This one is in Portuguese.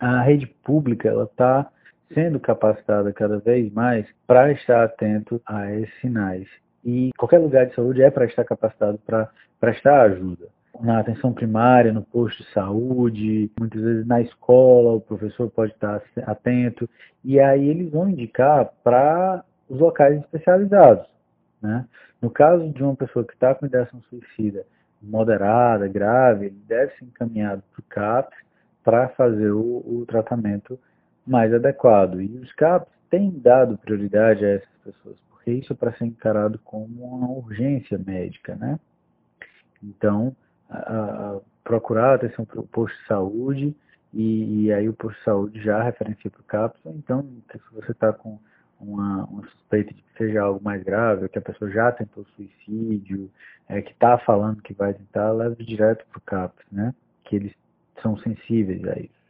a rede pública ela está sendo capacitada cada vez mais para estar atento a esses sinais. E qualquer lugar de saúde é para estar capacitado para prestar ajuda. Na atenção primária, no posto de saúde, muitas vezes na escola, o professor pode estar atento, e aí eles vão indicar para os locais especializados, né? No caso de uma pessoa que está com ideação suicida moderada, grave, ele deve ser encaminhado para o CAPS para fazer o tratamento mais adequado. E os CAPs têm dado prioridade a essas pessoas, porque isso é para ser encarado como uma urgência médica, né? Então, procurar atenção para o posto de saúde e aí o posto de saúde já referencia para o CAPS. Então, se você está com uma suspeita de que seja algo mais grave, que a pessoa já tentou suicídio, que está falando que vai tentar, leve direto para o CAPS, né? Que eles são sensíveis a isso.